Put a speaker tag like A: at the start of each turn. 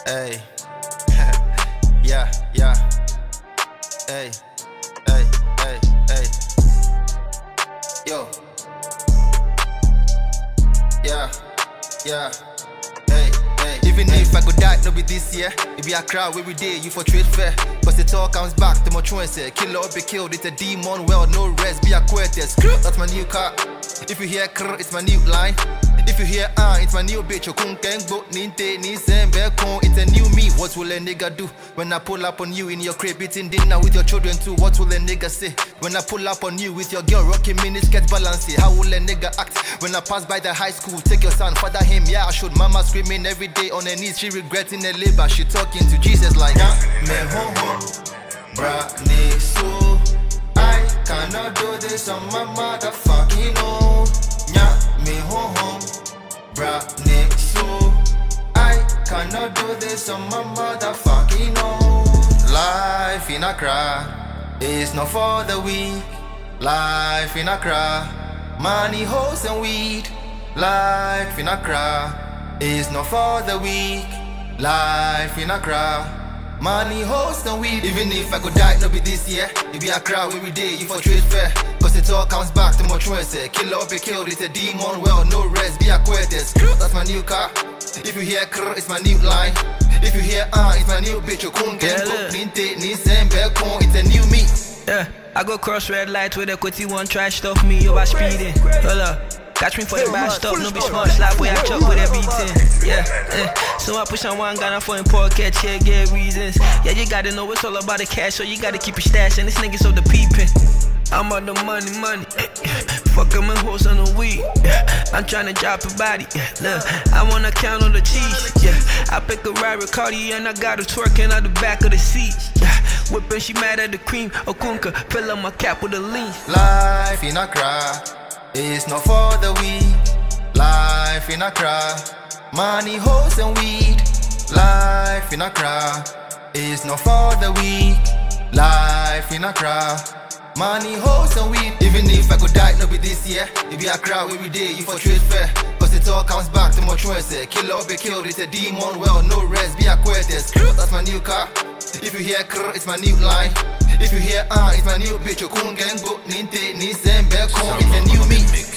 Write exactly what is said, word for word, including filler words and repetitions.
A: Hey, yeah, yeah. Hey, hey, hey, hey. Yo, yeah, yeah. Hey, hey. Even hey. If I could die, no be this year. It be a crowd every day, you for trade fair. Cause it all comes back to my truant say, kill or be killed, it's a demon, well, no rest, be a quietest. That's my new car. If you hear krr, it's my new line. If you hear ah, it's my new bitch. It's a new me. What will a nigga do when I pull up on you in your crib eating dinner with your children too? What will a nigga say when I pull up on you with your girl rocking miniskirt balance? How will a nigga act when I pass by the high school? Take your son, father him, yeah I should. Mama screaming every day on her knees, she regretting her labor. She talking to Jesus like yeah, me ho ho, bra ne so. I cannot do this on my motherfucking own. Yeah, me ho ho, bra ne so. I cannot do this on my motherfucking own. Life in Accra is not for the weak. Life in Accra, money, hoes and weed. Life in Accra is not for the weak. Life in Accra, money, hoes and weed. Even if I could die, no be this year. It be a crowd every day, you for trade fair. Cause it all comes back to my truant say, kill or be killed, it's a demon, well, no rest, be a quietest. That's my new car. If you hear krr, it's my new line. If you hear ah, it's my new bitch. It's a new me.
B: Yeah, I go cross red lights with equity, one try stuff me over speeding. Hold up, catch me for the bad stuff, no be smart slap where I chop with everything. Yeah, eh. So I push on one gun for him pocket, yeah, get reasons. Yeah, you gotta know it's all about the cash, so you gotta keep your stash, and this nigga so the peeping. I'm on the money, money. Fuck them and hoes on the weed. I'm tryna drop a body. Look, I wanna count on the cheese. Yeah, I pick a Rari Cardi and I got her twerking out the back of the seat. Yeah, whipping, she mad at the cream. Okunka, fill up my cap with a lean.
A: Life in Accra is not for the weak. Life in Accra, money, hoes and weed. Life in Accra is not for the weak. Life in Accra, money, hoes and weed. Even if I could die, no be this year. It be a crowd every day, you for trade fair. Cause it all comes back to my truant say, kill or be killed, it's a demon, well, no rest, be a quietest. That's my new car. If you hear krr, it's my new line. If you hear ah, it's my new bitch. It's a new me.